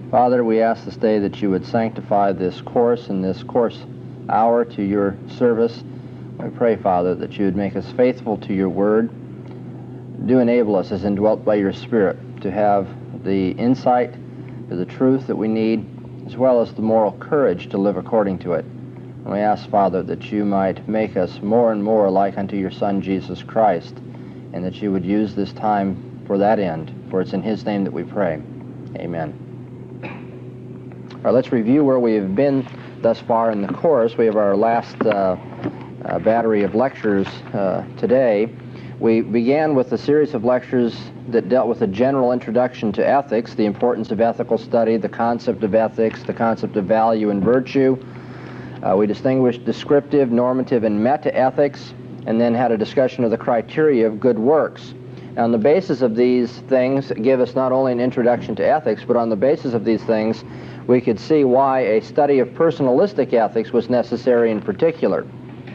Father, we ask this day that you would sanctify this course and this course hour to your service. We pray, Father, that you would make us faithful to your word. Do enable us, as indwelt by your Spirit, to have the insight to the truth that we need, as well as the moral courage to live according to it. And we ask, Father, that you might make us more and more like unto your Son, Jesus Christ, and that you would use this time for that end. For it's in his name that we pray. Amen. All right, let's review where we have been thus far in the course. We have our last battery of lectures today. We began with a series of lectures that dealt with a general introduction to ethics, the importance of ethical study, the concept of ethics, the concept of value and virtue. We distinguished descriptive, normative, and meta-ethics, and then had a discussion of the criteria of good works. On the basis of these things give us not only an introduction to ethics, but on the basis of these things we could see why a study of personalistic ethics was necessary in particular.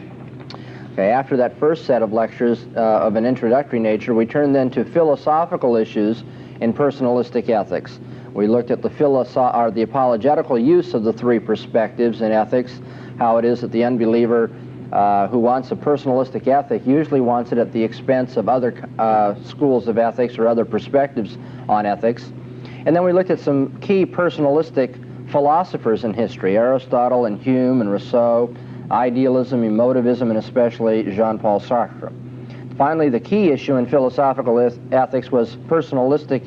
Okay, after that first set of lectures of an introductory nature, we turned then to philosophical issues in personalistic ethics. We looked at the apologetical use of the three perspectives in ethics, how it is that the unbeliever who wants a personalistic ethic usually wants it at the expense of other schools of ethics or other perspectives on ethics. And then we looked at some key personalistic philosophers in history, Aristotle and Hume and Rousseau, idealism, emotivism, and especially Jean-Paul Sartre. Finally, the key issue in philosophical ethics was personalistic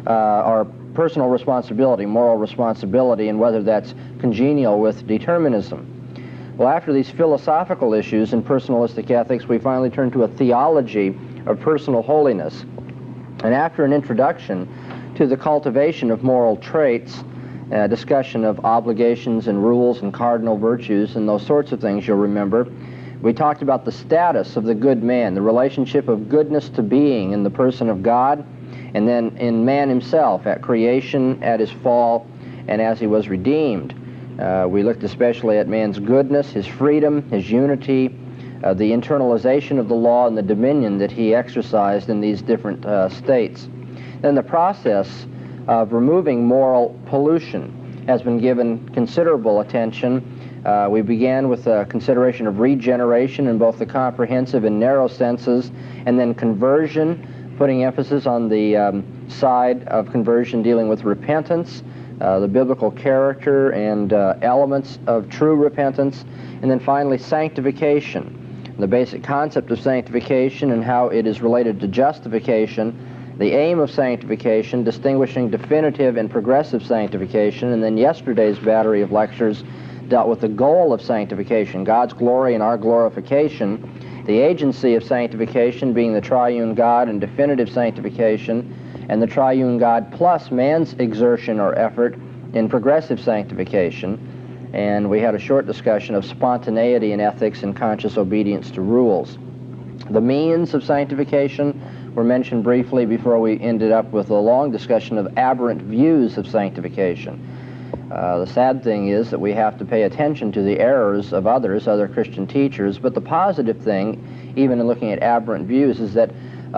or personal responsibility, moral responsibility, and whether that's congenial with determinism. Well, after these philosophical issues in personalistic ethics, we finally turned to a theology of personal holiness. And after an introduction to the cultivation of moral traits, discussion of obligations and rules and cardinal virtues and those sorts of things, you'll remember, we talked about the status of the good man, the relationship of goodness to being in the person of God, and then in man himself, at creation, at his fall, and as he was redeemed. We looked especially at man's goodness, his freedom, his unity, the internalization of the law and the dominion that he exercised in these different states. Then the process of removing moral pollution has been given considerable attention. We began with a consideration of regeneration in both the comprehensive and narrow senses, and then conversion, putting emphasis on the side of conversion dealing with repentance, the biblical character and elements of true repentance, and then finally sanctification, the basic concept of sanctification and how it is related to justification, the aim of sanctification, distinguishing definitive and progressive sanctification, and then yesterday's battery of lectures dealt with the goal of sanctification, God's glory and our glorification, the agency of sanctification being the triune God and definitive sanctification, and the triune God plus man's exertion or effort in progressive sanctification. And we had a short discussion of spontaneity in ethics and conscious obedience to rules. The means of sanctification were mentioned briefly before we ended up with a long discussion of aberrant views of sanctification. The sad thing is that we have to pay attention to the errors of others, other Christian teachers, but the positive thing, even in looking at aberrant views, is that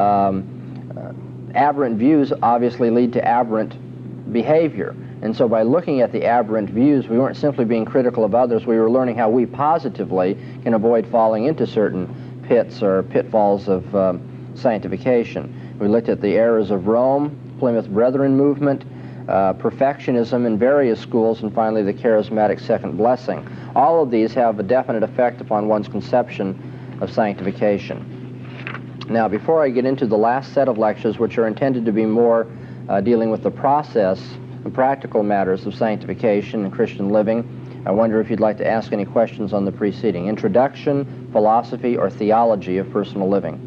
aberrant views obviously lead to aberrant behavior. And so by looking at the aberrant views, we weren't simply being critical of others, we were learning how we positively can avoid falling into certain pits or pitfalls of sanctification. We looked at the errors of Rome, Plymouth Brethren movement, perfectionism in various schools, and finally the charismatic second blessing. All of these have a definite effect upon one's conception of sanctification. Now, before I get into the last set of lectures, which are intended to be more dealing with the process and practical matters of sanctification and Christian living, I wonder if you'd like to ask any questions on the preceding. Introduction, philosophy, or theology of personal living.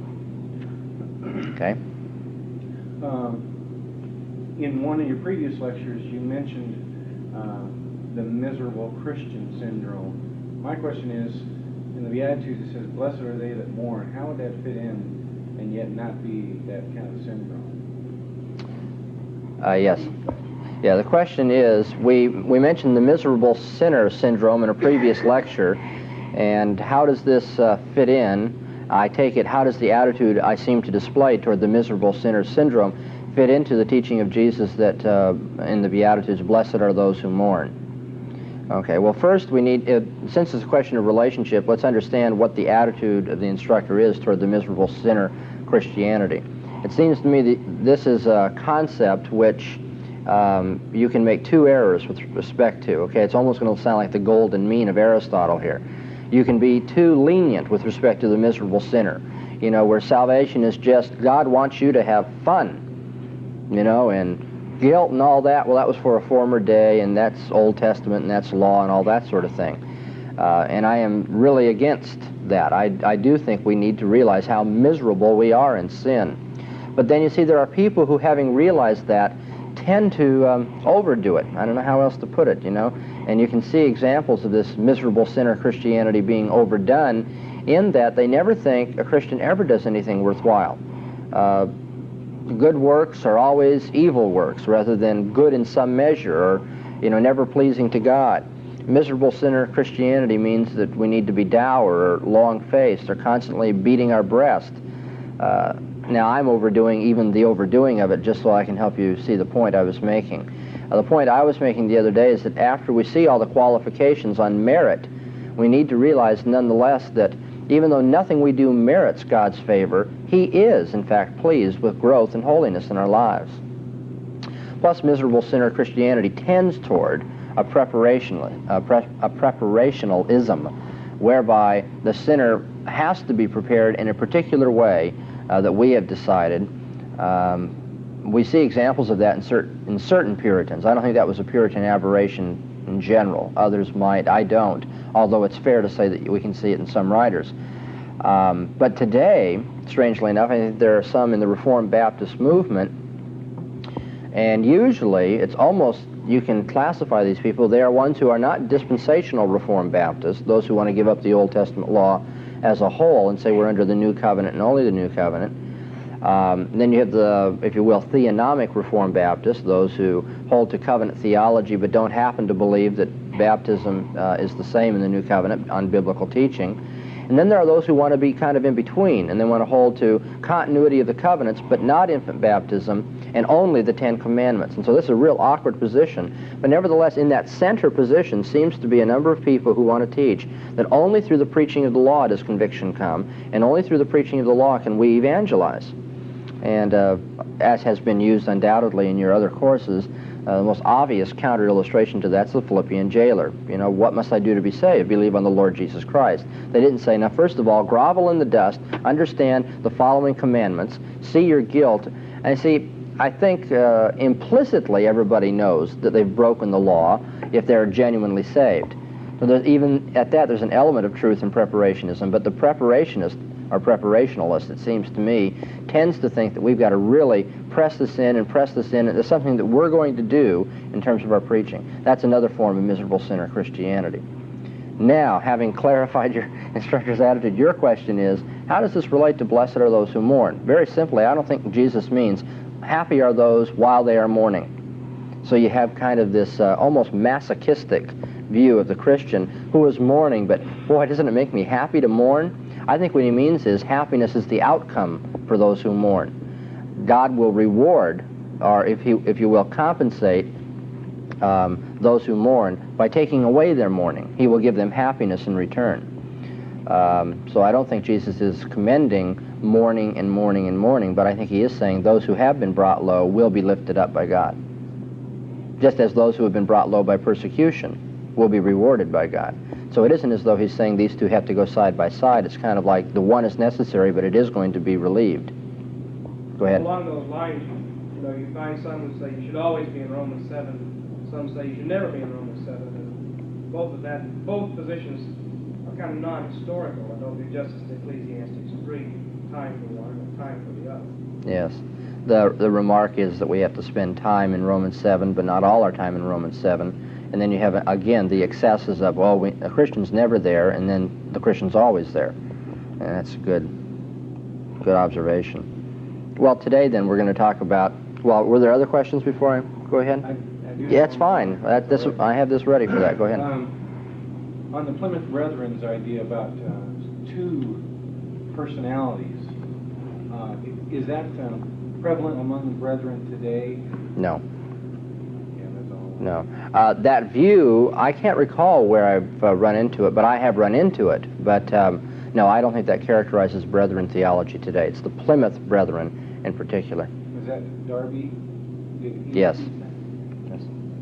Okay. In one of your previous lectures, you mentioned the miserable Christian syndrome. My question is, in the Beatitudes it says, "Blessed are they that mourn." How would that fit in and yet not be that kind of syndrome? Yes. Yeah, the question is, we mentioned the miserable sinner syndrome in a previous lecture, and how does this fit in? I take it, how does the attitude I seem to display toward the miserable sinner syndrome fit into the teaching of Jesus that in the Beatitudes, blessed are those who mourn? Okay, well, first we need, since it's a question of relationship, let's understand what the attitude of the instructor is toward the miserable sinner Christianity. It seems to me that this is a concept which you can make two errors with respect to. Okay, it's almost going to sound like the golden mean of Aristotle here. You can be too lenient with respect to the miserable sinner, you know, where salvation is just God wants you to have fun, you know, and guilt and all that, well, that was for a former day, and that's Old Testament, and that's law, and all that sort of thing. And I am really against that. I do think we need to realize how miserable we are in sin. But then you see there are people who, having realized that, tend to overdo it. I don't know how else to put it, you know. And you can see examples of this miserable sinner Christianity being overdone in that they never think a Christian ever does anything worthwhile. Good works are always evil works rather than good in some measure, or, you know, never pleasing to God. Miserable sinner Christianity means that we need to be dour or long-faced or constantly beating our breast. Now, I'm overdoing even the overdoing of it just so I can help you see the point I was making. The point I was making the other day is that after we see all the qualifications on merit, we need to realize nonetheless that even though nothing we do merits God's favor, He is, in fact, pleased with growth and holiness in our lives. Plus, miserable sinner Christianity tends toward a preparationalism, whereby the sinner has to be prepared in a particular way that we have decided. We see examples of that in certain Puritans. I don't think that was a Puritan aberration in general. Others might. I don't, although it's fair to say that we can see it in some writers. But today, strangely enough, I think there are some in the Reformed Baptist movement, and usually it's almost, you can classify these people, they are ones who are not dispensational Reformed Baptists, those who want to give up the Old Testament law as a whole and say we're under the New Covenant and only the New Covenant. Then you have the, if you will, theonomic Reformed Baptists, those who hold to covenant theology but don't happen to believe that baptism is the same in the New Covenant on biblical teaching. And then there are those who want to be kind of in between, and they want to hold to continuity of the covenants but not infant baptism and only the Ten Commandments. And so this is a real awkward position. But nevertheless, in that center position seems to be a number of people who want to teach that only through the preaching of the law does conviction come, and only through the preaching of the law can we evangelize. And as has been used undoubtedly in your other courses, the most obvious counter-illustration to that's the Philippian jailer. You know, what must I do to be saved? Believe on the Lord Jesus Christ. They didn't say, now first of all, grovel in the dust, understand the following commandments, see your guilt, and see, I think implicitly everybody knows that they've broken the law if they're genuinely saved. So there's, even at that, there's an element of truth in preparationism, but the preparationist, or preparationalist, it seems to me, tends to think that we've got to really press this in and press this in, and it's something that we're going to do in terms of our preaching. That's another form of miserable sinner Christianity. Now, having clarified your instructor's attitude, your question is, how does this relate to blessed are those who mourn? Very simply, I don't think Jesus means happy are those while they are mourning. So you have kind of this almost masochistic view of the Christian who is mourning, but boy, doesn't it make me happy to mourn? I think what he means is happiness is the outcome for those who mourn. God will reward, or if you will, compensate those who mourn by taking away their mourning. He will give them happiness in return. So I don't think Jesus is commending mourning and mourning and mourning, but I think he is saying those who have been brought low will be lifted up by God. Just as those who have been brought low by persecution will be rewarded by God. So it isn't as though he's saying these two have to go side by side. It's kind of like the one is necessary, but it is going to be relieved. Go ahead. Along those lines, you know, you find some who say you should always be in Romans 7. Some say you should never be in Romans 7. And both positions are kind of non-historical. I don't do justice to Ecclesiastes 3, time for one and time for the other. Yes. The remark is that we have to spend time in Romans 7, but not all our time in Romans 7. And then you have, again, the excesses of, well, the Christian's never there, and then the Christian's always there. And that's a good observation. Well, today, then, we're going to talk about, well, were there other questions before I go ahead? I do. Yeah, it's fine. I have this ready for that. Go ahead. On the Plymouth Brethren's idea about two personalities, is that prevalent among the brethren today? No. Yeah, that's all. No. That view, I can't recall where I've run into it, but I have run into it. But no, I don't think that characterizes Brethren theology today. It's the Plymouth Brethren in particular. Was that Darby? Yes. Yes.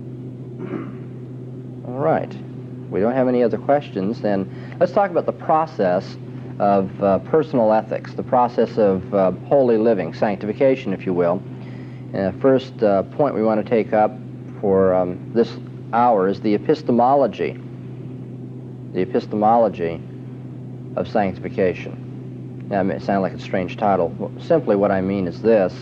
All right. We don't have any other questions. Then let's talk about the process of personal ethics, the process of holy living, sanctification, if you will. And the first point we want to take up for this hour is the epistemology of sanctification. Now, it may sound like a strange title. Well, simply what I mean is this,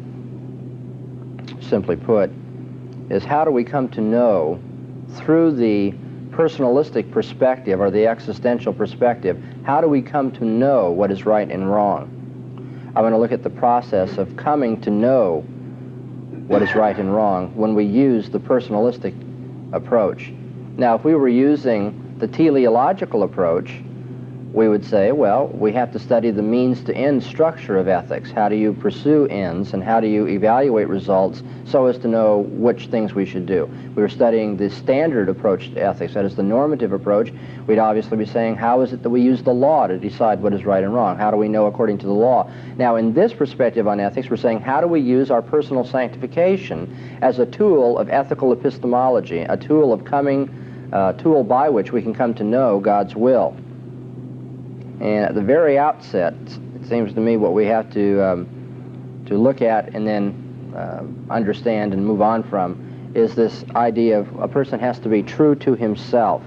simply put, is how do we come to know through the personalistic perspective or the existential perspective, how do we come to know what is right and wrong? I want to look at the process of coming to know what is right and wrong when we use the personalistic approach. Now, if we were using the teleological approach, we would say, well, we have to study the means to end structure of ethics. How do you pursue ends and how do you evaluate results so as to know which things we should do? We were studying the standard approach to ethics, that is the normative approach. We'd obviously be saying, how is it that we use the law to decide what is right and wrong? How do we know according to the law? Now, in this perspective on ethics, we're saying, how do we use our personal sanctification as a tool of ethical epistemology, a tool of tool by which we can come to know God's will? And at the very outset, it seems to me what we have to look at and then understand and move on from is this idea of a person has to be true to himself.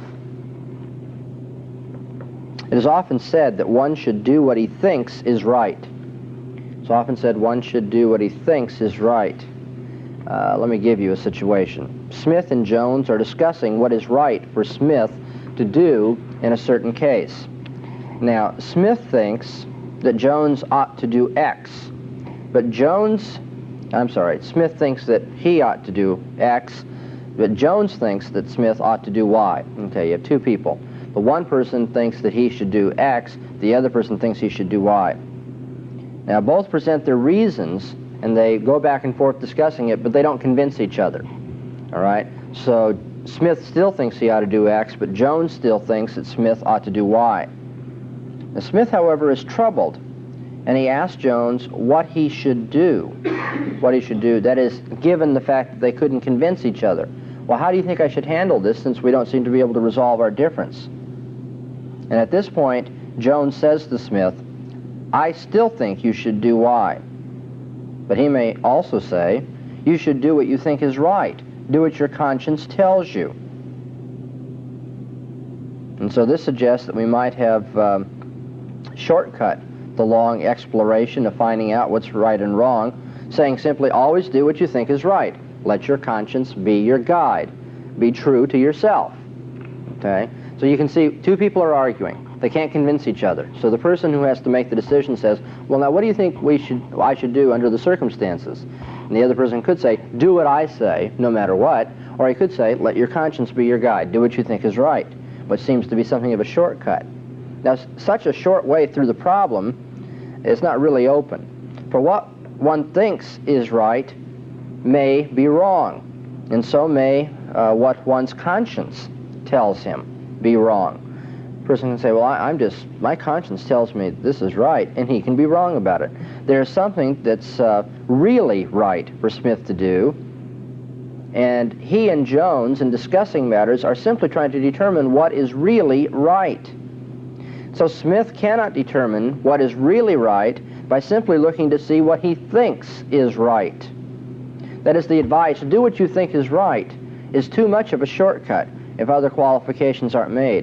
It is often said that one should do what he thinks is right. It's often said one should do what he thinks is right. Let me give you a situation. Smith and Jones are discussing what is right for Smith to do in a certain case. Now, Smith thinks that Jones ought to do X, but Smith thinks that he ought to do X, but Jones thinks that Smith ought to do Y. Okay, you have two people. The one person thinks that he should do X, the other person thinks he should do Y. Now, both present their reasons, and they go back and forth discussing it, but they don't convince each other. All right? So Smith still thinks he ought to do X, but Jones still thinks that Smith ought to do Y. Now, Smith, however, is troubled, and he asks Jones what he should do. What he should do, that is, given the fact that they couldn't convince each other. Well, how do you think I should handle this since we don't seem to be able to resolve our difference? And at this point, Jones says to Smith, I still think you should do Y. But he may also say, you should do what you think is right. Do what your conscience tells you. And so this suggests that we might have shortcut the long exploration of finding out what's right and wrong, saying simply, always do what you think is right. Let your conscience be your guide. Be true to yourself. Okay? So you can see two people are arguing. They can't convince each other. So the person who has to make the decision says, well, now what do you think I should do under the circumstances? And the other person could say, do what I say, no matter what. Or he could say, let your conscience be your guide. Do what you think is right. Which seems to be something of a shortcut. Now, such a short way through the problem is not really open. For what one thinks is right may be wrong, and so may what one's conscience tells him be wrong. A person can say, well, my conscience tells me this is right, and he can be wrong about it. There's something that's really right for Smith to do, and he and Jones, in discussing matters, are simply trying to determine what is really right. So Smith cannot determine what is really right by simply looking to see what he thinks is right. That is, the advice, do what you think is right, is too much of a shortcut if other qualifications aren't made.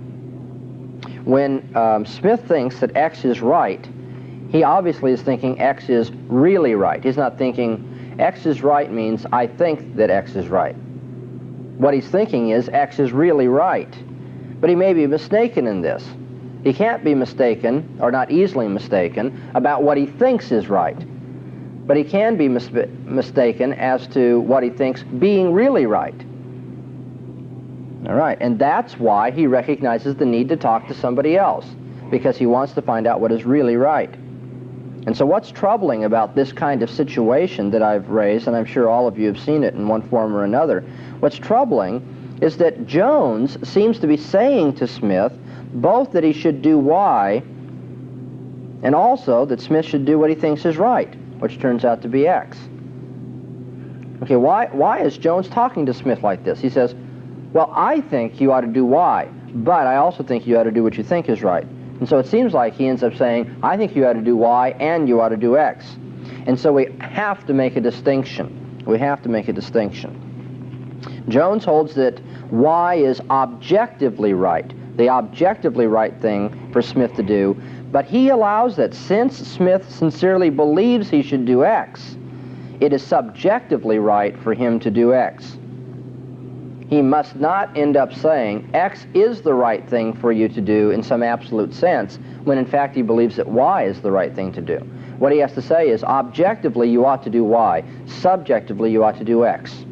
When Smith thinks that X is right, he obviously is thinking X is really right. He's not thinking X is right means I think that X is right. What he's thinking is X is really right. But he may be mistaken in this. He can't be mistaken, or not easily mistaken, about what he thinks is right. But he can be mistaken as to what he thinks being really right. All right, and that's why he recognizes the need to talk to somebody else, because he wants to find out what is really right. And so what's troubling about this kind of situation that I've raised, and I'm sure all of you have seen it in one form or another, what's troubling is that Jones seems to be saying to Smith both that he should do Y and also that Smith should do what he thinks is right, which turns out to be X. Okay, why is Jones talking to Smith like this? He says, well, I think you ought to do Y, but I also think you ought to do what you think is right. And so it seems like he ends up saying, I think you ought to do Y and you ought to do X. And so we have to make a distinction. We have to make a distinction. Jones holds that Y is objectively right, the objectively right thing for Smith to do, but he allows that since Smith sincerely believes he should do X, it is subjectively right for him to do X. He must not end up saying X is the right thing for you to do in some absolute sense, when in fact he believes that Y is the right thing to do. What he has to say is, objectively you ought to do Y, subjectively you ought to do X.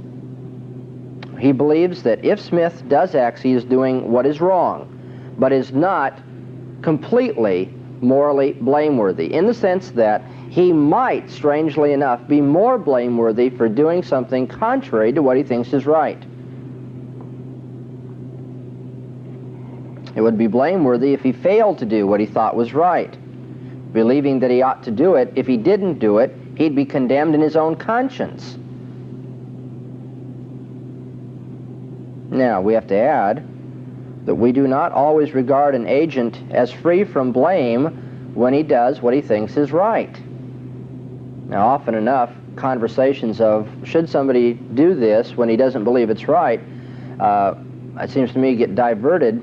He believes that if Smith does X, he is doing what is wrong, but is not completely morally blameworthy, in the sense that he might, strangely enough, be more blameworthy for doing something contrary to what he thinks is right. It would be blameworthy if he failed to do what he thought was right, believing that he ought to do it. If he didn't do it, he'd be condemned in his own conscience. Now, we have to add that we do not always regard an agent as free from blame when he does what he thinks is right. Now, often enough, conversations of, should somebody do this when he doesn't believe it's right, it seems to me get diverted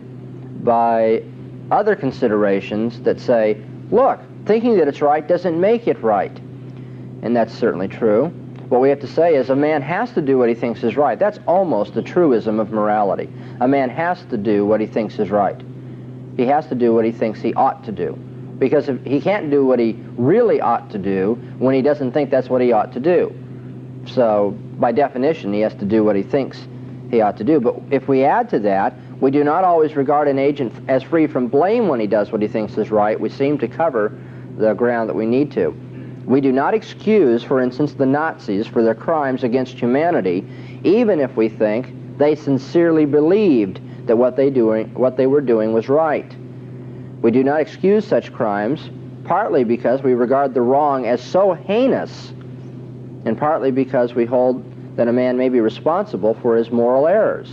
by other considerations that say, look, thinking that it's right doesn't make it right. And that's certainly true. What we have to say is a man has to do what he thinks is right. That's almost a truism of morality. A man has to do what he thinks is right. He has to do what he thinks he ought to do. Because if he can't do what he really ought to do when he doesn't think that's what he ought to do. So, by definition, he has to do what he thinks he ought to do. But if we add to that, we do not always regard an agent as free from blame when he does what he thinks is right. We seem to cover the ground that we need to. We do not excuse, for instance, the Nazis for their crimes against humanity, even if we think they sincerely believed that what they were doing was right. We do not excuse such crimes, partly because we regard the wrong as so heinous, and partly because we hold that a man may be responsible for his moral errors.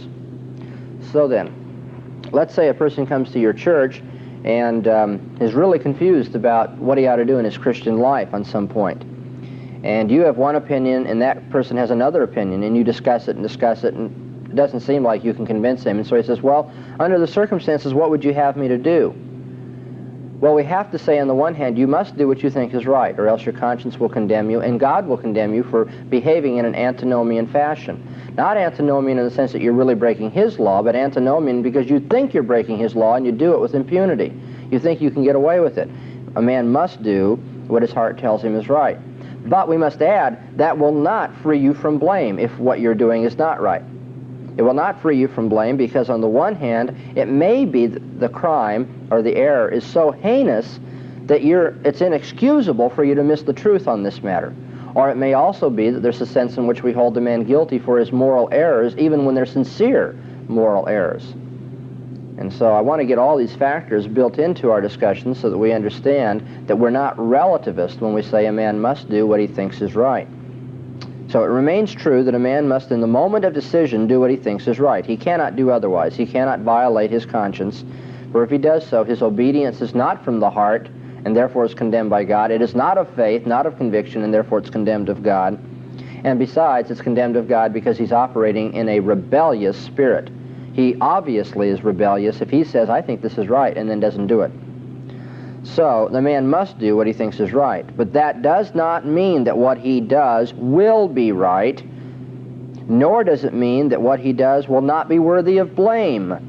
So then, let's say a person comes to your church and is really confused about what he ought to do in his Christian life on some point. And you have one opinion, and that person has another opinion, and you discuss it, and it doesn't seem like you can convince him. And so he says, well, under the circumstances, what would you have me to do? Well, we have to say, on the one hand, you must do what you think is right, or else your conscience will condemn you, and God will condemn you for behaving in an antinomian fashion. Not antinomian in the sense that you're really breaking His law, but antinomian because you think you're breaking His law and you do it with impunity. You think you can get away with it. A man must do what his heart tells him is right. But we must add, that will not free you from blame if what you're doing is not right. It will not free you from blame because on the one hand, it may be the crime or the error is so heinous that it's inexcusable for you to miss the truth on this matter. Or it may also be that there's a sense in which we hold the man guilty for his moral errors, even when they're sincere moral errors. And so I want to get all these factors built into our discussion so that we understand that we're not relativist when we say a man must do what he thinks is right. So it remains true that a man must, in the moment of decision, do what he thinks is right. He cannot do otherwise. He cannot violate his conscience, for if he does so, his obedience is not from the heart, and therefore is condemned by God. It is not of faith, not of conviction, and therefore it's condemned of God. And besides, it's condemned of God because he's operating in a rebellious spirit. He obviously is rebellious if he says, I think this is right, and then doesn't do it. So, the man must do what he thinks is right. But that does not mean that what he does will be right, nor does it mean that what he does will not be worthy of blame.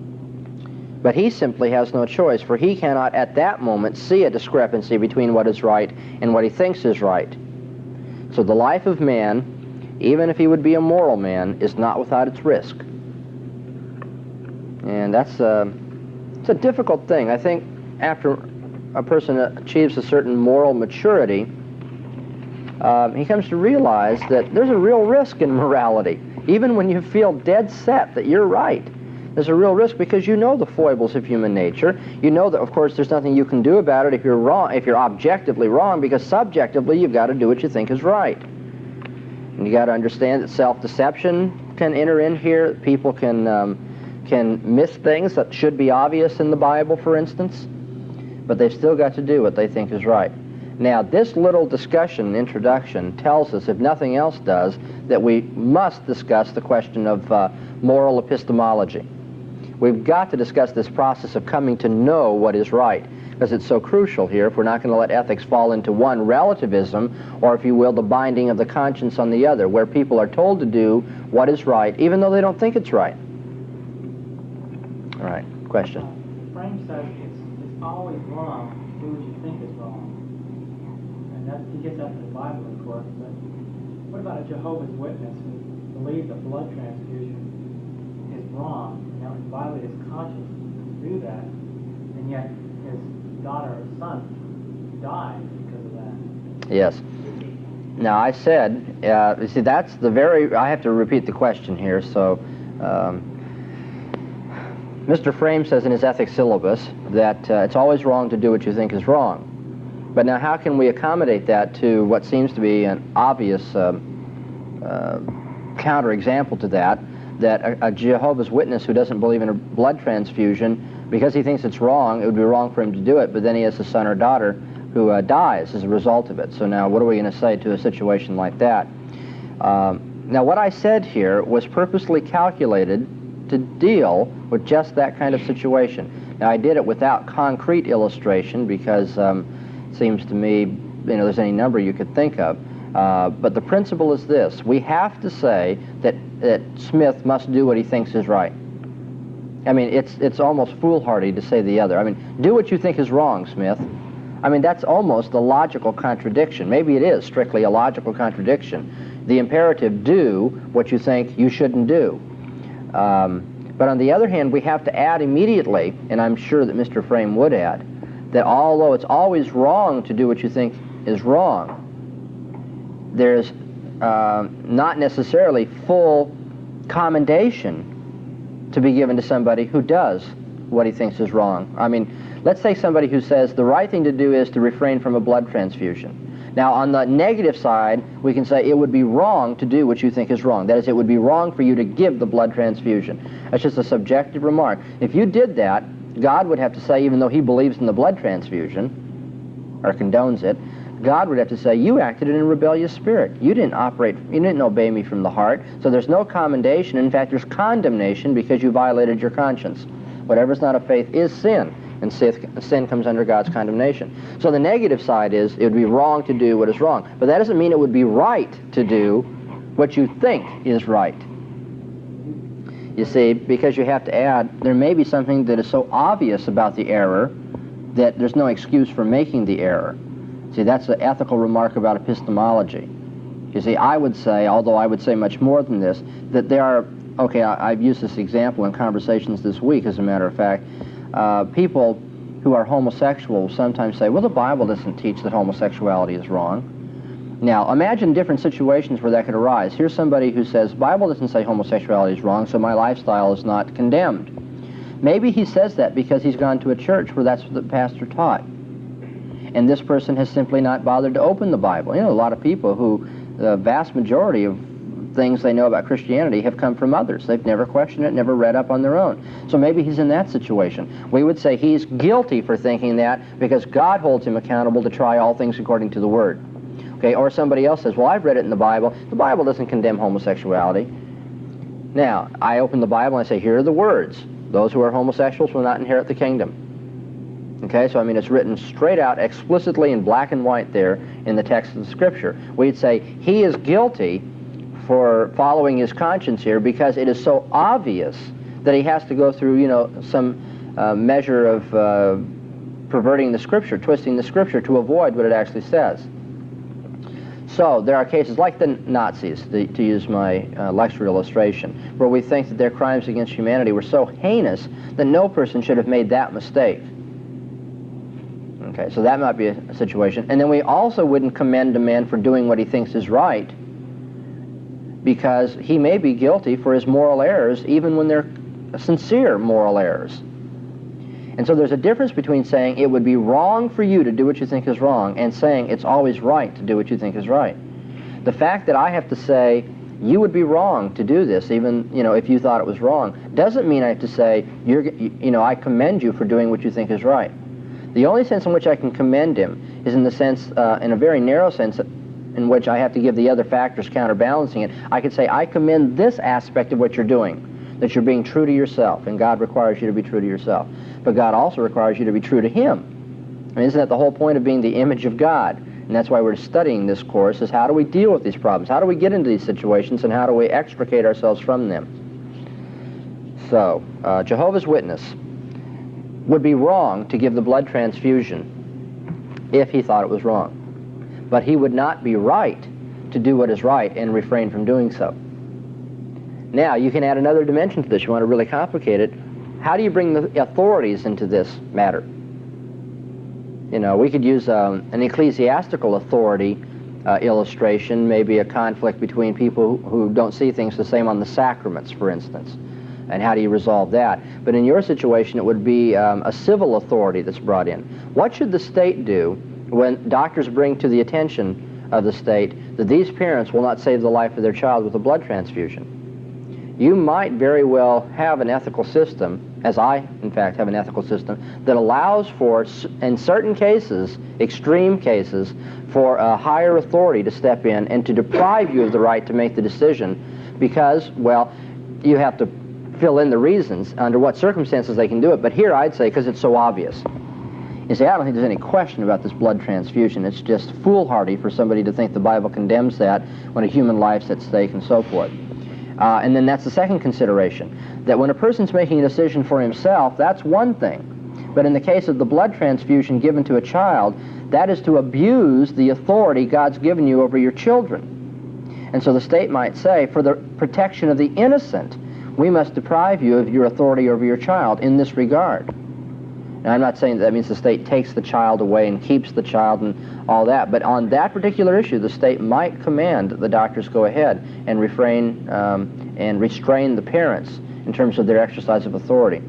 But he simply has no choice, for he cannot at that moment see a discrepancy between what is right and what he thinks is right. So the life of man, even if he would be a moral man, is not without its risk. And it's a difficult thing. I think after a person achieves a certain moral maturity, he comes to realize that there's a real risk in morality. Even when you feel dead set that you're right, there's a real risk because you know the foibles of human nature. You know that, of course, there's nothing you can do about it if you're wrong, if you're objectively wrong, because subjectively you've got to do what you think is right. And you got to understand that self-deception can enter in here. People can miss things that should be obvious in the Bible, for instance, but they've still got to do what they think is right. Now, this little discussion, introduction, tells us, if nothing else does, that we must discuss the question of moral epistemology. We've got to discuss this process of coming to know what is right, because it's so crucial here if we're not going to let ethics fall into one, relativism, or, if you will, the binding of the conscience on the other, where people are told to do what is right, even though they don't think it's right. All right, question. Frame says it's always wrong to do what you think is wrong. And that, he gets that from the Bible, of course, but what about a Jehovah's Witness who believes that blood transfusion is wrong? Now, he violated his conscience to do that, and yet his daughter or son died because of that. Yes. Now, I said, you see, that's the very, I have to repeat the question here, so Mr. Frame says in his ethics syllabus that it's always wrong to do what you think is wrong. But now how can we accommodate that to what seems to be an obvious counterexample to that, a Jehovah's Witness who doesn't believe in a blood transfusion, because he thinks it's wrong, it would be wrong for him to do it, but then he has a son or daughter who dies as a result of it. So now what are we going to say to a situation like that? Now what I said here was purposely calculated to deal with just that kind of situation. Now I did it without concrete illustration because it seems to me, there's any number you could think of. But the principle is this: we have to say that Smith must do what he thinks is right. I mean, it's almost foolhardy to say the other. I mean, do what you think is wrong, Smith. I mean, that's almost a logical contradiction. Maybe it is strictly a logical contradiction. The imperative, do what you think you shouldn't do. But on the other hand, we have to add immediately, and I'm sure that Mr. Frame would add, that although it's always wrong to do what you think is wrong, there's not necessarily full commendation to be given to somebody who does what he thinks is wrong. I mean, let's say somebody who says the right thing to do is to refrain from a blood transfusion. Now, on the negative side, we can say it would be wrong to do what you think is wrong. That is, it would be wrong for you to give the blood transfusion. That's just a subjective remark. If you did that, God would have to say, even though he believes in the blood transfusion, or condones it, God would have to say, you acted in a rebellious spirit. You didn't obey me from the heart, so there's no commendation. In fact, there's condemnation because you violated your conscience. Whatever's not of faith is sin, and sin comes under God's condemnation. So the negative side is it would be wrong to do what is wrong. But that doesn't mean it would be right to do what you think is right. You see, because you have to add, there may be something that is so obvious about the error that there's no excuse for making the error. See, that's the ethical remark about epistemology. You see, I would say, although I would say much more than this, that there are, okay, I've used this example in conversations this week, as a matter of fact. People who are homosexual sometimes say, well, the Bible doesn't teach that homosexuality is wrong. Now, imagine different situations where that could arise. Here's somebody who says, the Bible doesn't say homosexuality is wrong, so my lifestyle is not condemned. Maybe he says that because he's gone to a church where that's what the pastor taught. And this person has simply not bothered to open the Bible. You know, a lot of people who, the vast majority of things they know about Christianity have come from others. They've never questioned it, never read up on their own. So maybe he's in that situation. We would say he's guilty for thinking that because God holds him accountable to try all things according to the Word. Okay, or somebody else says, well, I've read it in the Bible. The Bible doesn't condemn homosexuality. Now, I open the Bible and I say, here are the words. Those who are homosexuals will not inherit the kingdom. Okay, so I mean, it's written straight out, explicitly in black and white there in the text of the Scripture. We'd say he is guilty for following his conscience here because it is so obvious that he has to go through, some measure of perverting the Scripture, twisting the Scripture to avoid what it actually says. So there are cases like the Nazis, to use my lecture illustration, where we think that their crimes against humanity were so heinous that no person should have made that mistake. Okay, so that might be a situation. And then we also wouldn't commend a man for doing what he thinks is right, because he may be guilty for his moral errors even when they're sincere moral errors. And so there's a difference between saying it would be wrong for you to do what you think is wrong and saying it's always right to do what you think is right. The fact that I have to say you would be wrong to do this, even if you thought it was wrong, doesn't mean I have to say I commend you for doing what you think is right. The only sense in which I can commend him is in the sense, in a very narrow sense, in which I have to give the other factors counterbalancing it. I could say, I commend this aspect of what you're doing, that you're being true to yourself, and God requires you to be true to yourself. But God also requires you to be true to Him. I mean, isn't that the whole point of being the image of God? And that's why we're studying this course, is how do we deal with these problems? How do we get into these situations, and how do we extricate ourselves from them? So, Jehovah's Witness would be wrong to give the blood transfusion if he thought it was wrong. But he would not be right to do what is right and refrain from doing so. Now, you can add another dimension to this. You want to really complicate it. How do you bring the authorities into this matter? We could use an ecclesiastical authority illustration, maybe a conflict between people who don't see things the same on the sacraments, for instance. And how do you resolve that? But in your situation, it would be a civil authority that's brought in. What should the state do when doctors bring to the attention of the state that these parents will not save the life of their child with a blood transfusion? You might very well have an ethical system, as I, in fact, have an ethical system, that allows for, in certain cases, extreme cases, for a higher authority to step in and to deprive you of the right to make the decision because, well, you have to fill in the reasons under what circumstances they can do it. But here I'd say, because it's so obvious. You say, I don't think there's any question about this blood transfusion. It's just foolhardy for somebody to think the Bible condemns that when a human life's at stake and so forth. And then that's the second consideration, that when a person's making a decision for himself, that's one thing. But in the case of the blood transfusion given to a child, that is to abuse the authority God's given you over your children. And so the state might say, for the protection of the innocent, we must deprive you of your authority over your child in this regard. Now, I'm not saying that means the state takes the child away and keeps the child and all that, but on that particular issue, the state might command the doctors go ahead and refrain and restrain the parents in terms of their exercise of authority.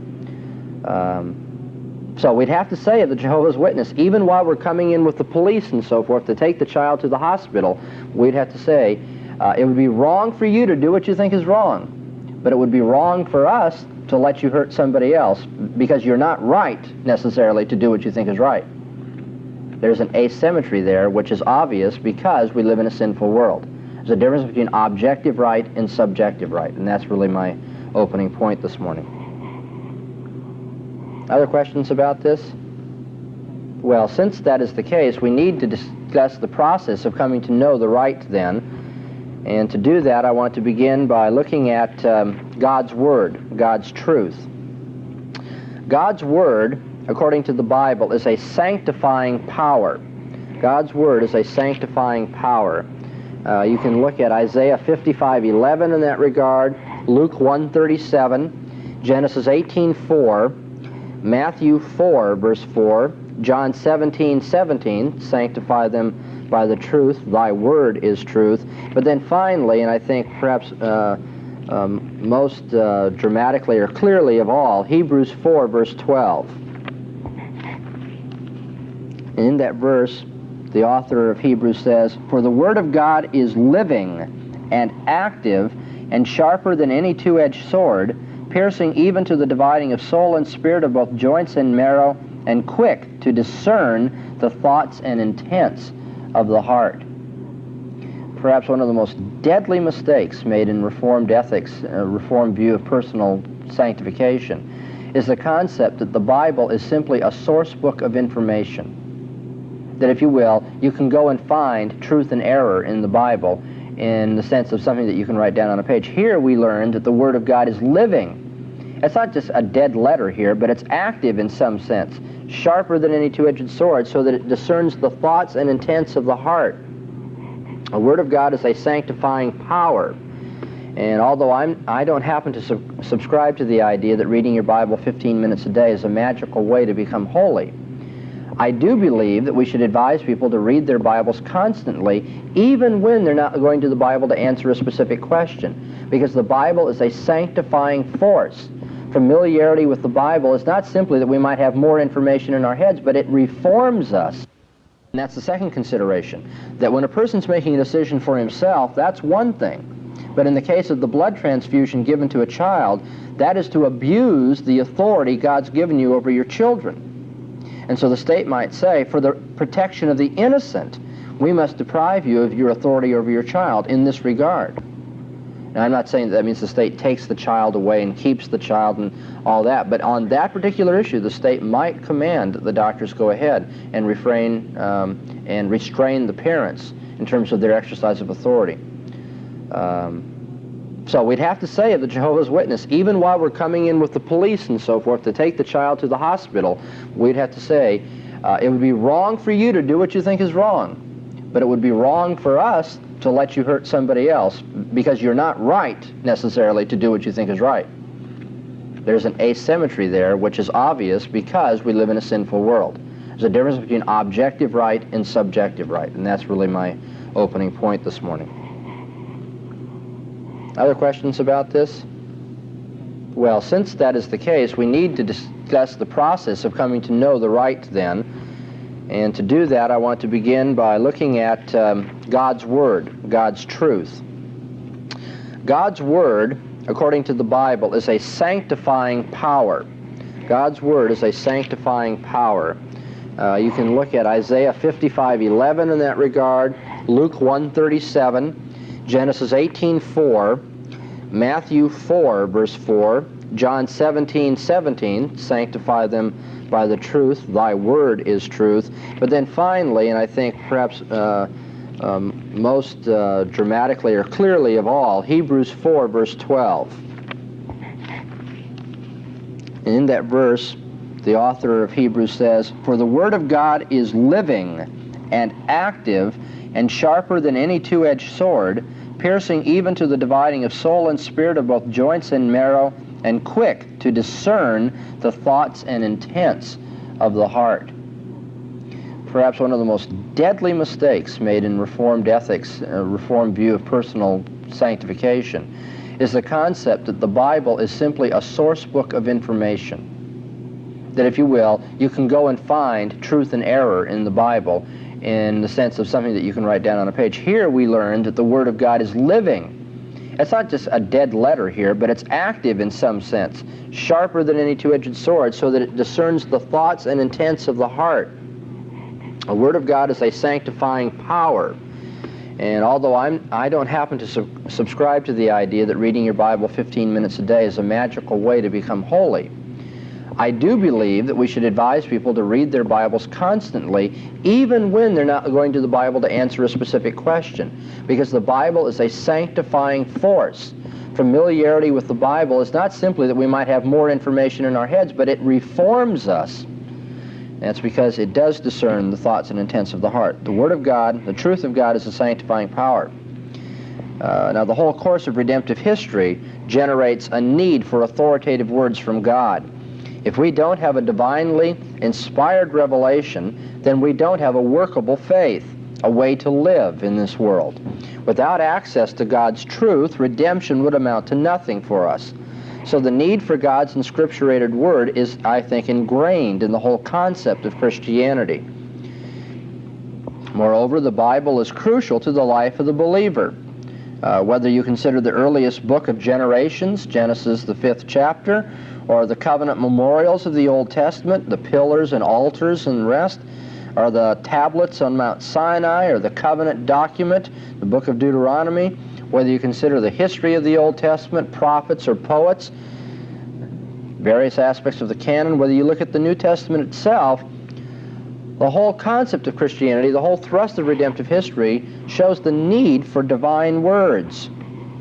So we'd have to say of the Jehovah's Witness, even while we're coming in with the police and so forth to take the child to the hospital, we'd have to say, it would be wrong for you to do what you think is wrong. But it would be wrong for us to let you hurt somebody else because you're not right necessarily to do what you think is right. There's an asymmetry there which is obvious because we live in a sinful world. There's a difference between objective right and subjective right, and that's really my opening point this morning. Other questions about this? Well, since that is the case, we need to discuss the process of coming to know the right then. And to do that, I want to begin by looking at God's Word, God's truth. God's Word, according to the Bible, is a sanctifying power. God's Word is a sanctifying power. You can look at Isaiah 55:11 in that regard, Luke 1:37, Genesis 18:4, Matthew 4, verse 4, John 17:17, sanctify them by the truth, thy word is truth. But then finally, and I think perhaps most dramatically or clearly of all, Hebrews 4, verse 12. And in that verse, the author of Hebrews says, for the word of God is living and active and sharper than any two-edged sword, piercing even to the dividing of soul and spirit, of both joints and marrow, and quick to discern the thoughts and intents of the heart. Perhaps one of the most deadly mistakes made in Reformed ethics, a Reformed view of personal sanctification, is the concept that the Bible is simply a source book of information. That, if you will, you can go and find truth and error in the Bible in the sense of something that you can write down on a page. Here we learn that the Word of God is living. It's not just a dead letter here, but it's active in some sense, sharper than any two-edged sword, so that it discerns the thoughts and intents of the heart. The Word of God is a sanctifying power. And although I don't happen to subscribe to the idea that reading your Bible 15 minutes a day is a magical way to become holy, I do believe that we should advise people to read their Bibles constantly, even when they're not going to the Bible to answer a specific question, because the Bible is a sanctifying force. Familiarity with the Bible is not simply that we might have more information in our heads, but it reforms us. And that's the second consideration, that when a person's making a decision for himself, that's one thing. But in the case of the blood transfusion given to a child, that is to abuse the authority God's given you over your children. And so the state might say, for the protection of the innocent, we must deprive you of your authority over your child in this regard. Now, I'm not saying that means the state takes the child away and keeps the child and all that, but on that particular issue, the state might command the doctors go ahead and refrain and restrain the parents in terms of their exercise of authority. So we'd have to say of the Jehovah's Witness, even while we're coming in with the police and so forth to take the child to the hospital, we'd have to say, it would be wrong for you to do what you think is wrong, but it would be wrong for us to let you hurt somebody else, because you're not right necessarily to do what you think is right. There's an asymmetry there which is obvious because we live in a sinful world. There's a difference between objective right and subjective right, and that's really my opening point this morning. Other questions about this? Well, since that is the case, we need to discuss the process of coming to know the right then. And to do that, I want to begin by looking at God's Word, God's truth. God's Word, according to the Bible, is a sanctifying power. God's Word is a sanctifying power. You can look at Isaiah 55:11 in that regard, Luke 1:37, Genesis 18:4, Matthew 4, verse 4, John 17:17, sanctify them by the truth, thy word is truth. But then finally, and I think perhaps most dramatically or clearly of all, Hebrews 4, verse 12. And in that verse, the author of Hebrews says, for the word of God is living and active and sharper than any two-edged sword, piercing even to the dividing of soul and spirit, of both joints and marrow, and quick to discern the thoughts and intents of the heart. Perhaps one of the most deadly mistakes made in Reformed ethics, a Reformed view of personal sanctification, is the concept that the Bible is simply a source book of information. That, if you will, you can go and find truth and error in the Bible in the sense of something that you can write down on a page. Here we learned that the Word of God is living. It's not just a dead letter here, but it's active in some sense, sharper than any two-edged sword, so that it discerns the thoughts and intents of the heart. The Word of God is a sanctifying power. And although I don't happen to subscribe to the idea that reading your Bible 15 minutes a day is a magical way to become holy, I do believe that we should advise people to read their Bibles constantly, even when they're not going to the Bible to answer a specific question, because the Bible is a sanctifying force. Familiarity with the Bible is not simply that we might have more information in our heads, but it reforms us. That's because it does discern the thoughts and intents of the heart. The Word of God, the truth of God, is a sanctifying power. Now, the whole course of redemptive history generates a need for authoritative words from God. If we don't have a divinely inspired revelation, then we don't have a workable faith, a way to live in this world. Without access to God's truth, redemption would amount to nothing for us. So the need for God's inscripturated Word is, I think, ingrained in the whole concept of Christianity. Moreover, the Bible is crucial to the life of the believer. Whether you consider the earliest book of generations, Genesis the 5th chapter, or the covenant memorials of the Old Testament, the pillars and altars and the rest, or the tablets on Mount Sinai, or the covenant document, the book of Deuteronomy, whether you consider the history of the Old Testament, prophets or poets, various aspects of the canon, whether you look at the New Testament itself, the whole concept of Christianity, the whole thrust of redemptive history, shows the need for divine words.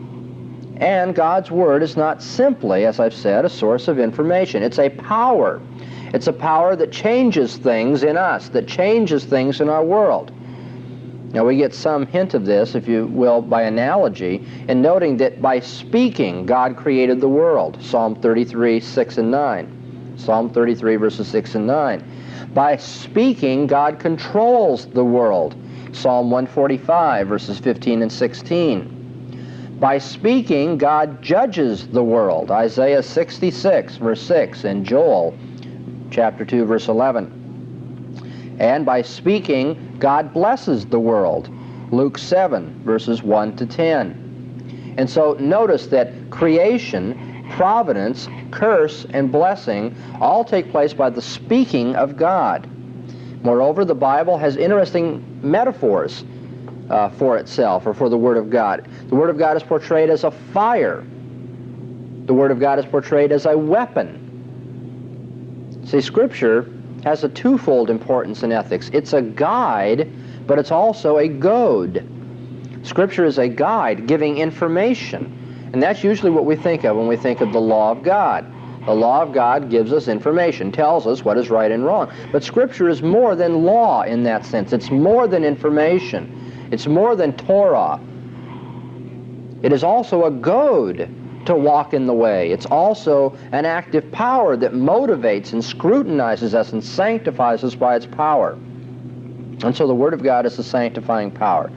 And God's Word is not simply, as I've said, a source of information. It's a power. It's a power that changes things in us, that changes things in our world. Now, we get some hint of this, if you will, by analogy, in noting that by speaking, God created the world. Psalm 33, 6 and 9. Psalm 33, verses 6 and 9. By speaking, God controls the world. Psalm 145, verses 15 and 16. By speaking, God judges the world. Isaiah 66, verse 6, and Joel chapter 2, verse 11. And by speaking, God blesses the world. Luke 7, verses 1 to 10. And so notice that creation, providence, curse, and blessing all take place by the speaking of God. Moreover, the Bible has interesting metaphors for itself, or for the Word of God. The Word of God is portrayed as a fire. The Word of God is portrayed as a weapon. See, Scripture has a twofold importance in ethics. It's a guide, but it's also a goad. Scripture is a guide giving information. And that's usually what we think of when we think of the law of God. The law of God gives us information, tells us what is right and wrong. But Scripture is more than law in that sense. It's more than information. It's more than Torah. It is also a goad to walk in the way. It's also an active power that motivates and scrutinizes us and sanctifies us by its power. And so the Word of God is a sanctifying power.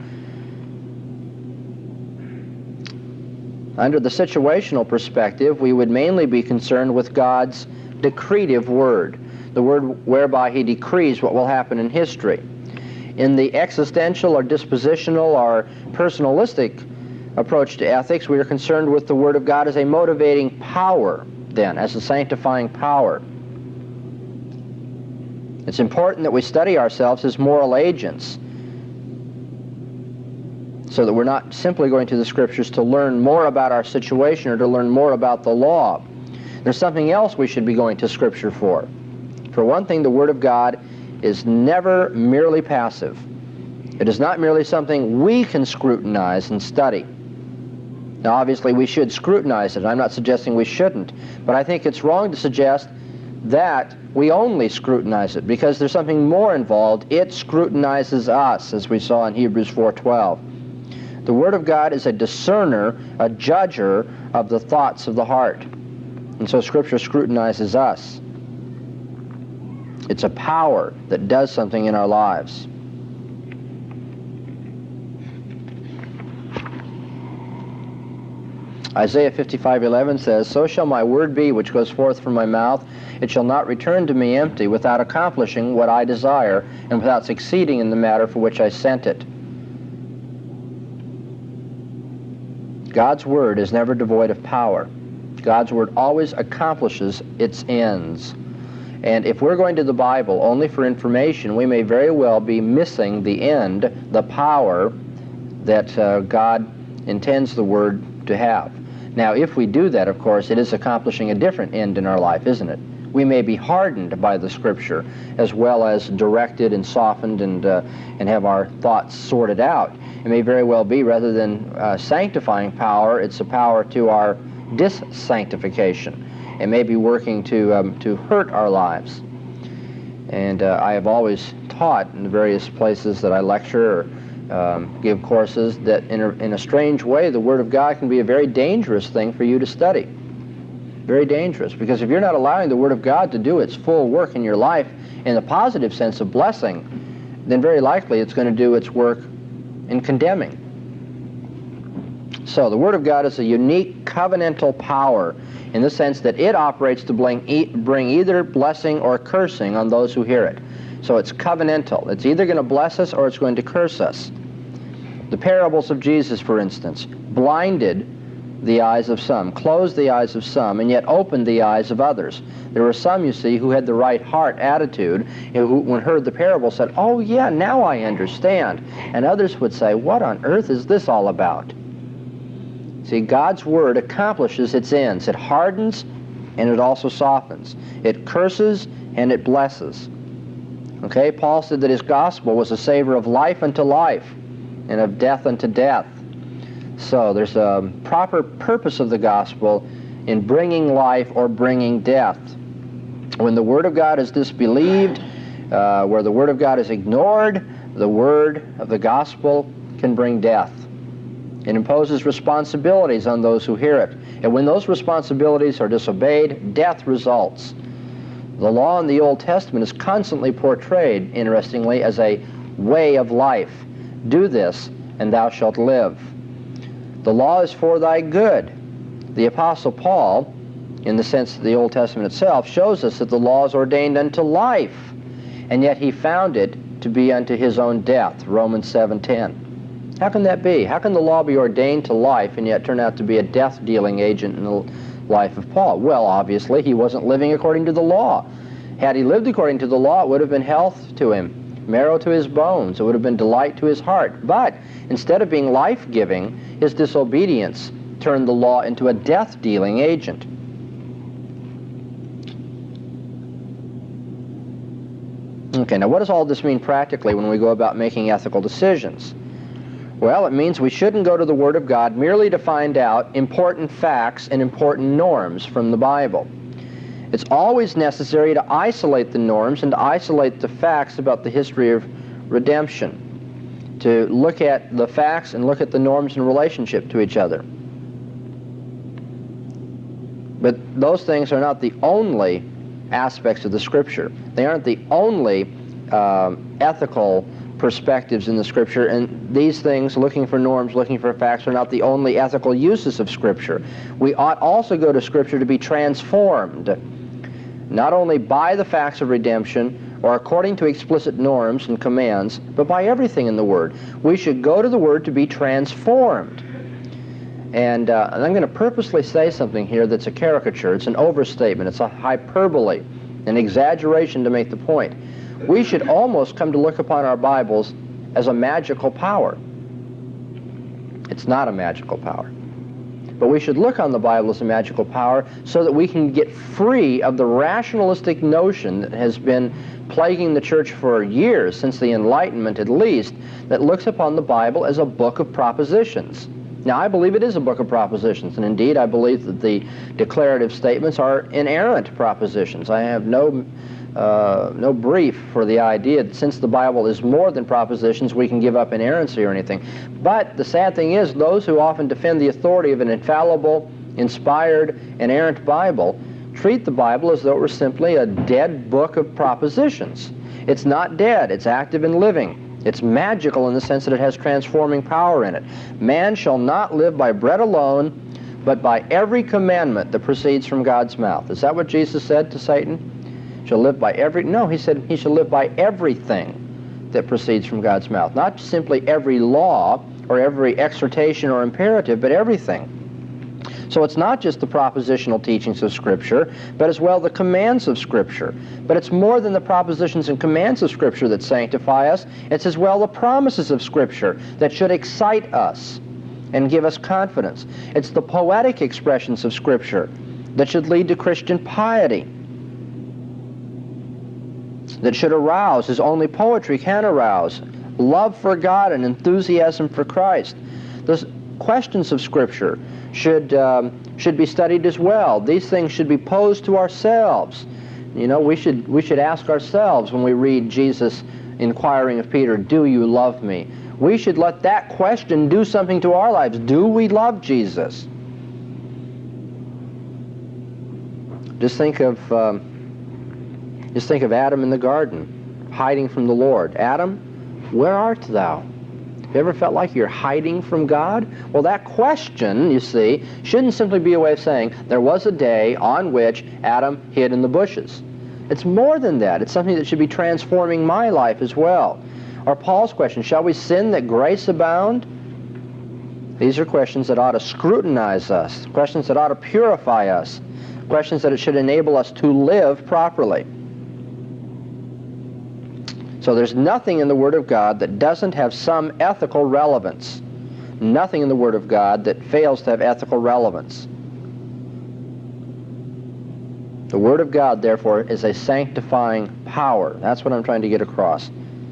Under the situational perspective, we would mainly be concerned with God's decretive word, the word whereby He decrees what will happen in history. In the existential or dispositional or personalistic approach to ethics, we are concerned with the Word of God as a motivating power, then, as a sanctifying power. It's important that we study ourselves as moral agents, so that we're not simply going to the Scriptures to learn more about our situation or to learn more about the law. There's something else we should be going to Scripture for. For one thing, the Word of God is never merely passive. It is not merely something we can scrutinize and study. Now, obviously, we should scrutinize it. I'm not suggesting we shouldn't, but I think it's wrong to suggest that we only scrutinize it, because there's something more involved. It scrutinizes us, as we saw in Hebrews 4:12. The Word of God is a discerner, a judger of the thoughts of the heart. And so Scripture scrutinizes us. It's a power that does something in our lives. Isaiah 55:11 says, "So shall my word be which goes forth from my mouth. It shall not return to me empty, without accomplishing what I desire, and without succeeding in the matter for which I sent it." God's Word is never devoid of power. God's Word always accomplishes its ends. And if we're going to the Bible only for information, we may very well be missing the end, the power that God intends the Word to have. Now, if we do that, of course, it is accomplishing a different end in our life, isn't it? We may be hardened by the Scripture, as well as directed and softened and have our thoughts sorted out. It may very well be, rather than sanctifying power, it's a power to our dissanctification. It may be working to hurt our lives. And I have always taught in the various places that I lecture or give courses that in a strange way the Word of God can be a very dangerous thing for you to study. Very dangerous, because if you're not allowing the Word of God to do its full work in your life in the positive sense of blessing, then very likely it's going to do its work in condemning. So the Word of God is a unique covenantal power in the sense that it operates to bring either blessing or cursing on those who hear it. So it's covenantal. It's either going to bless us or it's going to curse us. The parables of Jesus, for instance, blinded the eyes of some, closed the eyes of some, and yet opened the eyes of others. There were some, you see, who had the right heart attitude, and who, when heard the parable, said, "Oh yeah, now I understand." And others would say, "What on earth is this all about?" See, God's Word accomplishes its ends. It hardens and it also softens. It curses and it blesses. Okay, Paul said that his gospel was a savor of life unto life and of death unto death. So there's a proper purpose of the gospel in bringing life or bringing death. When the Word of God is disbelieved, where the Word of God is ignored, the word of the gospel can bring death. It imposes responsibilities on those who hear it. And when those responsibilities are disobeyed, death results. The law in the Old Testament is constantly portrayed, interestingly, as a way of life. Do this, and thou shalt live. The law is for thy good. The Apostle Paul, in the sense of the Old Testament itself, shows us that the law is ordained unto life, and yet he found it to be unto his own death, Romans 7:10. How can that be? How can the law be ordained to life and yet turn out to be a death-dealing agent in the life of Paul? Well, obviously, he wasn't living according to the law. Had he lived according to the law, it would have been health to him, marrow to his bones. It would have been delight to his heart. But instead of being life-giving, his disobedience turned the law into a death-dealing agent. Okay, now what does all this mean practically when we go about making ethical decisions? Well, it means we shouldn't go to the Word of God merely to find out important facts and important norms from the Bible. It's always necessary to isolate the norms and to isolate the facts about the history of redemption, to look at the facts and look at the norms in relationship to each other. But those things are not the only aspects of the Scripture. They aren't the only ethical perspectives in the Scripture, and these things, looking for norms, looking for facts, are not the only ethical uses of Scripture. We ought also go to Scripture to be transformed, not only by the facts of redemption or according to explicit norms and commands, but by everything in the Word. We should go to the Word to be transformed. And I'm going to purposely say something here that's a caricature. It's an overstatement. It's a hyperbole, an exaggeration to make the point. We should almost come to look upon our Bibles as a magical power. It's not a magical power. But we should look on the Bible as a magical power so that we can get free of the rationalistic notion that has been plaguing the church for years, since the Enlightenment at least, that looks upon the Bible as a book of propositions. Now, I believe it is a book of propositions, and indeed I believe that the declarative statements are inerrant propositions. I have no brief for the idea that since the Bible is more than propositions, we can give up inerrancy or anything. But the sad thing is, those who often defend the authority of an infallible, inspired, inerrant Bible treat the Bible as though it were simply a dead book of propositions. It's not dead. It's active and living. It's magical in the sense that it has transforming power in it. Man shall not live by bread alone, but by every commandment that proceeds from God's mouth. Is that what Jesus said to Satan? Shall live by every... No, he said he shall live by everything that proceeds from God's mouth. Not simply every law or every exhortation or imperative, but everything. So it's not just the propositional teachings of Scripture, but as well the commands of Scripture. But it's more than the propositions and commands of Scripture that sanctify us. It's as well the promises of Scripture that should excite us and give us confidence. It's the poetic expressions of Scripture that should lead to Christian piety, that should arouse, as only poetry can arouse, love for God and enthusiasm for Christ. The questions of Scripture should be studied as well. These things should be posed to ourselves. You know, we should ask ourselves when we read Jesus inquiring of Peter, "Do you love me?" We should let that question do something to our lives. Do we love Jesus? Just think of Adam in the garden, hiding from the Lord. "Adam, where art thou?" Have you ever felt like you're hiding from God? Well, that question, you see, shouldn't simply be a way of saying, there was a day on which Adam hid in the bushes. It's more than that. It's something that should be transforming my life as well. Or Paul's question, shall we sin that grace abound? These are questions that ought to scrutinize us, questions that ought to purify us, questions that it should enable us to live properly. So there's nothing in the Word of God that doesn't have some ethical relevance. Nothing in the Word of God that fails to have ethical relevance. The Word of God, therefore, is a sanctifying power. That's what I'm trying to get across.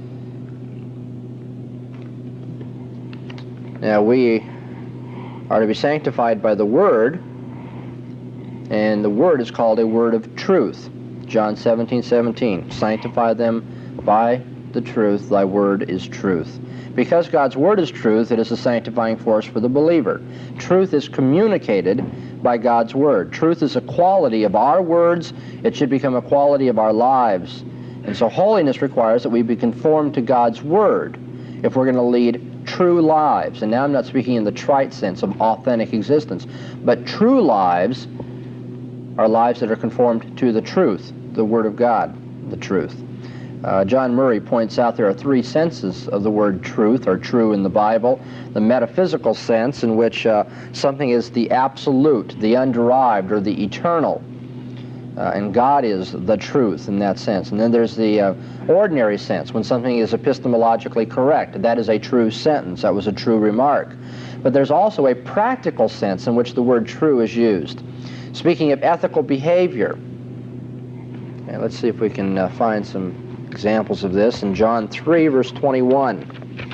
Now, we are to be sanctified by the Word, and the Word is called a word of truth. John 17:17, sanctify them by the truth, thy word is truth. Because God's word is truth, it is a sanctifying force for the believer. Truth is communicated by God's Word. Truth is a quality of our words. It should become a quality of our lives. And so holiness requires that we be conformed to God's Word if we're going to lead true lives. And now I'm not speaking in the trite sense of authentic existence, but true lives are lives that are conformed to the truth, the Word of God, the truth. John Murray points out there are three senses of the word truth, or true in the Bible. The metaphysical sense, in which something is the absolute, the underived, or the eternal. And God is the truth in that sense. And then there's the ordinary sense, when something is epistemologically correct. That is a true sentence. That was a true remark. But there's also a practical sense in which the word true is used. Speaking of ethical behavior, okay, let's see if we can find some examples of this in John 3, verse 21.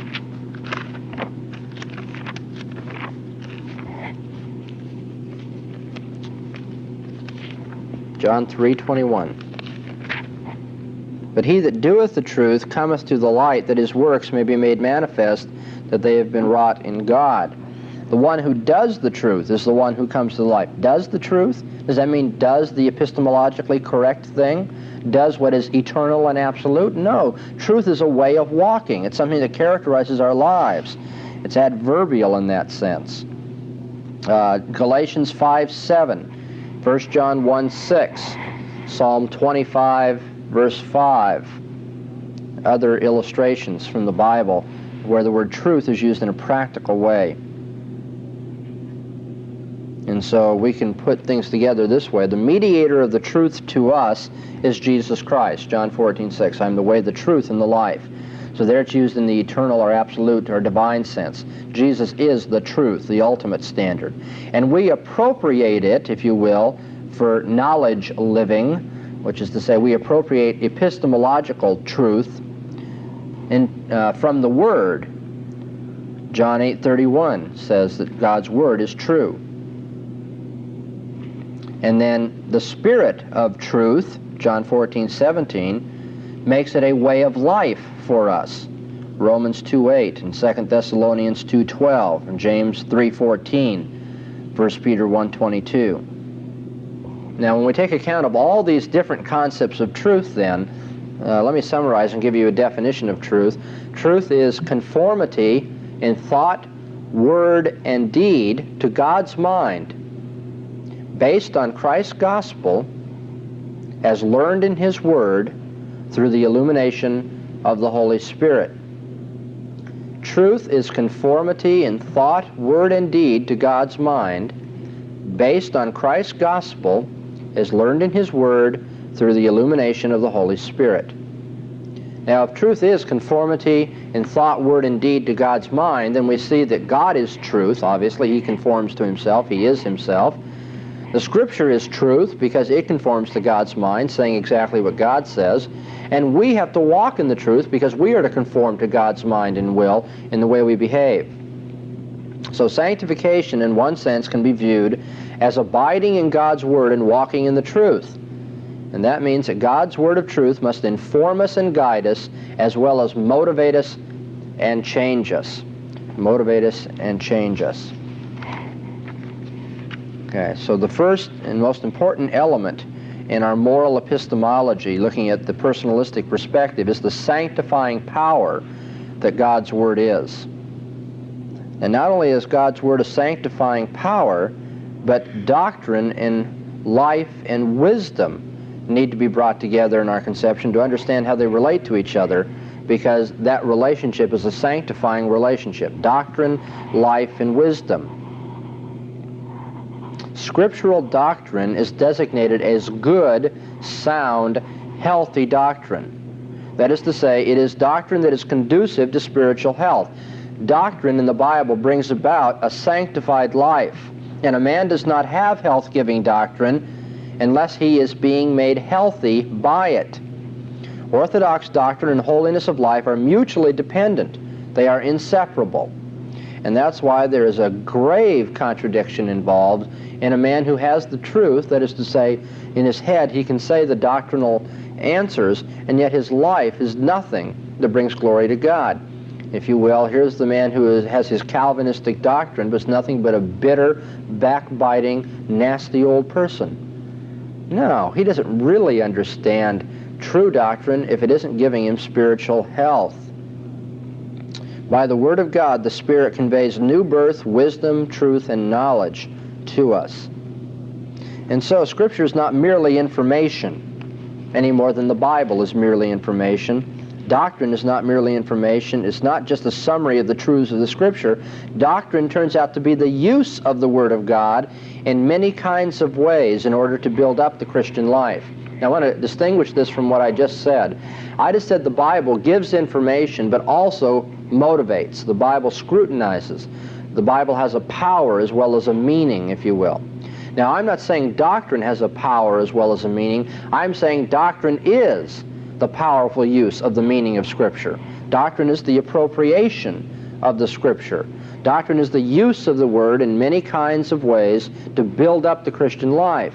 John 3:21. But he that doeth the truth cometh to the light, that his works may be made manifest, that they have been wrought in God. The one who does the truth is the one who comes to the light. Does the truth? Does that mean does the epistemologically correct thing? Does what is eternal and absolute? No. Truth is a way of walking. It's something that characterizes our lives. It's adverbial in that sense. Galatians 5:7, 1 John 1:6, Psalm 25, verse 5. Other illustrations from the Bible where the word truth is used in a practical way. And so we can put things together this way. The mediator of the truth to us is Jesus Christ. John 14:6, I'm the way, the truth, and the life. So there it's used in the eternal or absolute or divine sense. Jesus is the truth, the ultimate standard. And we appropriate it, if you will, for knowledge living, which is to say we appropriate epistemological truth from the Word. John 8:31 says that God's Word is true. And then the Spirit of truth, John 14:17, makes it a way of life for us. Romans 2:8 and 2 Thessalonians 2:12 and James 3:14, 1 Peter 1:22. Now when we take account of all these different concepts of truth then, let me summarize and give you a definition of truth. Truth is conformity in thought, word, and deed to God's mind, based on Christ's gospel as learned in His Word through the illumination of the Holy Spirit. Truth is conformity in thought, word, and deed to God's mind, based on Christ's gospel as learned in His Word through the illumination of the Holy Spirit. Now, if truth is conformity in thought, word, and deed to God's mind, then we see that God is truth. Obviously, He conforms to Himself. He is Himself. The Scripture is truth because it conforms to God's mind, saying exactly what God says. And we have to walk in the truth because we are to conform to God's mind and will in the way we behave. So sanctification, in one sense, can be viewed as abiding in God's Word and walking in the truth. And that means that God's Word of truth must inform us and guide us, as well as motivate us and change us. Motivate us and change us. Okay, so the first and most important element in our moral epistemology, looking at the personalistic perspective, is the sanctifying power that God's Word is. And not only is God's Word a sanctifying power, but doctrine and life and wisdom need to be brought together in our conception to understand how they relate to each other, because that relationship is a sanctifying relationship. Doctrine, life, and wisdom. Scriptural doctrine is designated as good, sound, healthy doctrine. That is to say, it is doctrine that is conducive to spiritual health. Doctrine in the Bible brings about a sanctified life, and a man does not have health-giving doctrine unless he is being made healthy by it. Orthodox doctrine and holiness of life are mutually dependent. They are inseparable. And that's why there is a grave contradiction involved in a man who has the truth, that is to say, in his head he can say the doctrinal answers, and yet his life is nothing that brings glory to God. if you will. Here's the man who has his Calvinistic doctrine, but is nothing but a bitter, backbiting, nasty old person. No, he doesn't really understand true doctrine if it isn't giving him spiritual health. By the Word of God, the Spirit conveys new birth, wisdom, truth, and knowledge to us. And so Scripture is not merely information any more than the Bible is merely information. Doctrine is not merely information. It's not just a summary of the truths of the Scripture. Doctrine turns out to be the use of the Word of God in many kinds of ways in order to build up the Christian life. Now, I want to distinguish this from what I just said. I just said the Bible gives information, but also motivates. The Bible scrutinizes. The Bible has a power as well as a meaning, if you will. Now, I'm not saying doctrine has a power as well as a meaning. I'm saying doctrine is the powerful use of the meaning of Scripture. Doctrine is the appropriation of the Scripture. Doctrine is the use of the Word in many kinds of ways to build up the Christian life.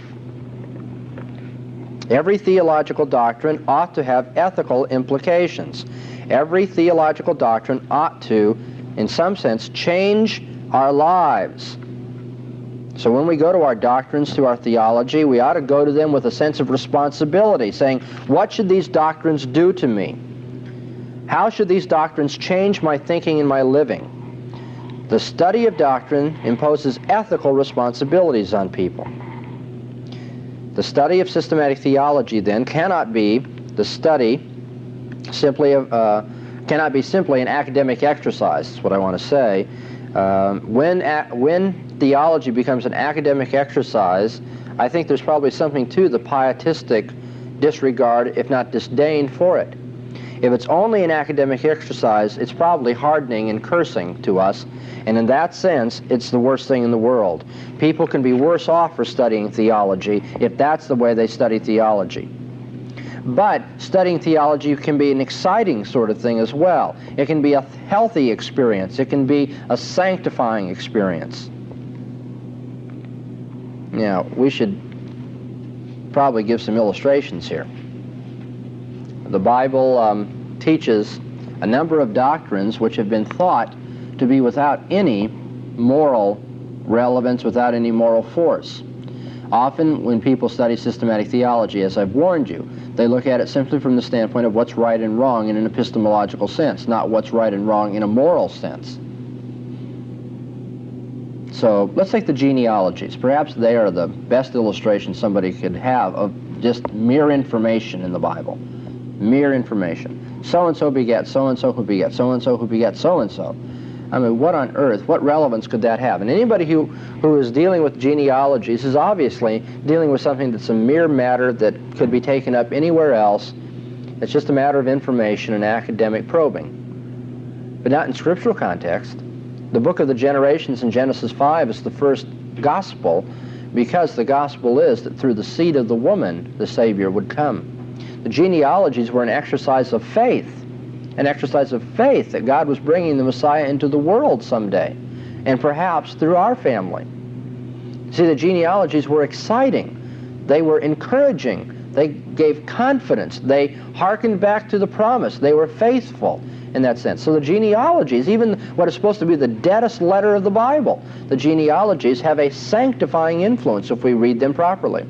Every theological doctrine ought to have ethical implications. Every theological doctrine ought to, in some sense, change our lives. So when we go to our doctrines, to our theology, we ought to go to them with a sense of responsibility, saying, what should these doctrines do to me? How should these doctrines change my thinking and my living? The study of doctrine imposes ethical responsibilities on people. The study of systematic theology, then, cannot be the study simply of, cannot be simply an academic exercise, is what I want to say. When theology becomes an academic exercise, I think there's probably something to the pietistic disregard, if not disdain, for it. If it's only an academic exercise, it's probably hardening and cursing to us, and in that sense, it's the worst thing in the world. People can be worse off for studying theology if that's the way they study theology. But studying theology can be an exciting sort of thing as well. It can be a healthy experience. It can be a sanctifying experience. Now, we should probably give some illustrations here. The Bible teaches a number of doctrines which have been thought to be without any moral relevance, without any moral force. Often when people study systematic theology, as I've warned you, they look at it simply from the standpoint of what's right and wrong in an epistemological sense, not what's right and wrong in a moral sense. So let's take the genealogies. Perhaps they are the best illustration somebody could have of just mere information in the Bible. Mere information. So-and-so begat so-and-so who begat so-and-so who begat so-and-so. I mean, what on earth, what relevance could that have? And anybody who is dealing with genealogies is obviously dealing with something that's a mere matter that could be taken up anywhere else. It's just a matter of information and academic probing. But not in scriptural context. The book of the generations in Genesis 5 is the first gospel, because the gospel is that through the seed of the woman the Savior would come. The genealogies were an exercise of faith. An exercise of faith that God was bringing the Messiah into the world someday, and perhaps through our family. See, the genealogies were exciting. They were encouraging. They gave confidence. They hearkened back to the promise. They were faithful in that sense. So the genealogies, even what is supposed to be the deadest letter of the Bible, the genealogies have a sanctifying influence if we read them properly.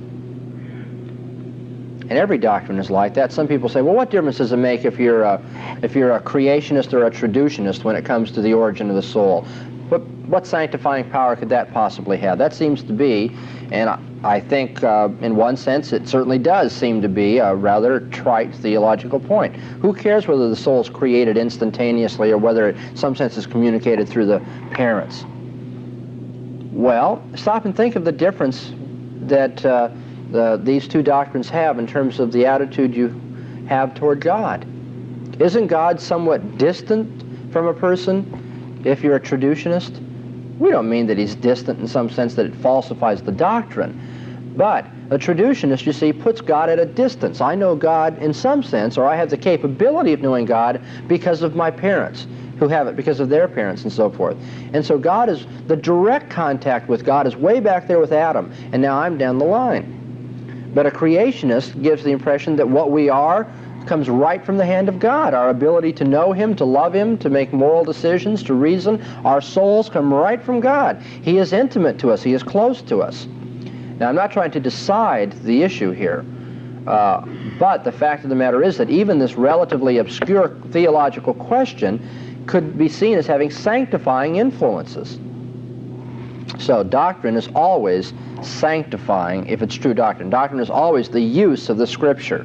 And every doctrine is like that. Some people say, well, what difference does it make if you're a creationist or a traducianist when it comes to the origin of the soul? What sanctifying power could that possibly have? That seems to be, and I think in one sense it certainly does seem to be a rather trite theological point. Who cares whether the soul is created instantaneously or whether it, in some sense, is communicated through the parents? Well, stop and think of the difference that these two doctrines have in terms of the attitude you have toward God. Isn't God somewhat distant from a person if you're a traducianist? We don't mean that he's distant in some sense that it falsifies the doctrine, but a traducianist, you see, puts God at a distance. I know God in some sense, or I have the capability of knowing God because of my parents who have it, because of their parents and so forth. And so God is, the direct contact with God is way back there with Adam, and now I'm down the line. But a creationist gives the impression that what we are comes right from the hand of God. Our ability to know Him, to love Him, to make moral decisions, to reason, our souls come right from God. He is intimate to us. He is close to us. Now, I'm not trying to decide the issue here, but the fact of the matter is that even this relatively obscure theological question could be seen as having sanctifying influences. So doctrine is always sanctifying if it's true doctrine. Doctrine is always the use of the Scripture.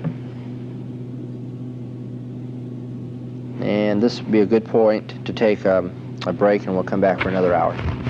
And this would be a good point to take a break, and we'll come back for another hour.